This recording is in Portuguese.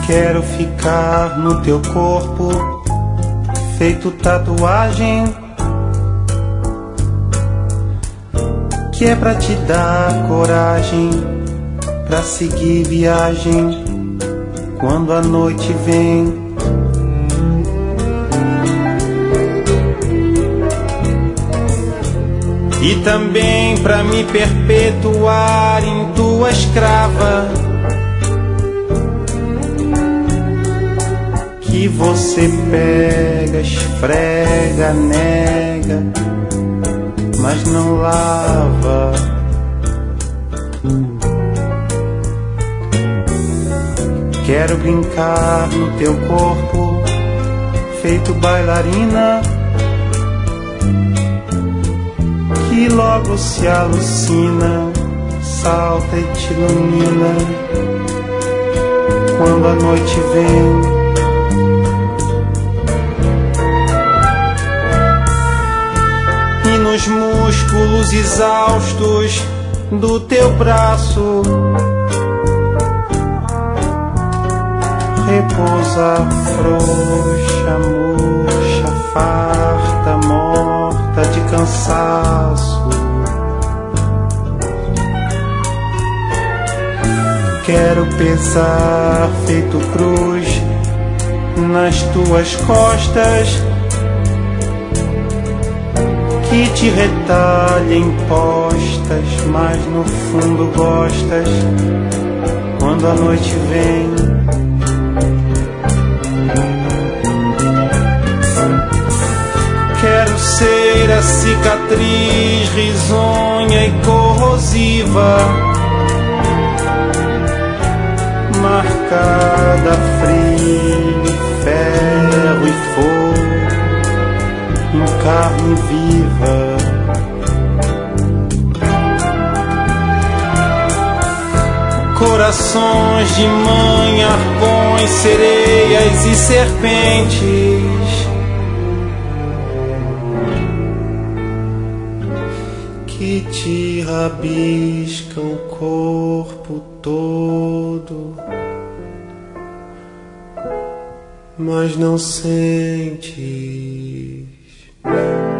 Quero ficar no teu corpo, feito tatuagem, que é pra te dar coragem, pra seguir viagem quando a noite vem. E também pra me perpetuar em tua escrava, que você pega, esfrega, nega, mas não lava. Quero brincar no teu corpo, feito bailarina, que logo se alucina, salta e te ilumina quando a noite vem. E nos músculos exaustos do teu braço repousa frouxa, murcha, farta, morta de cansaço. Quero pesar feito cruz nas tuas costas, que te retalhem postas, mas no fundo gostas quando a noite vem. Quero ser a cicatriz risonha e corrosiva, marcada a frio, ferro e fogo, em carne viva. Corações de mãe, arpões, sereias e serpentes, que te rabiscam o corpo todo, mas não sentes.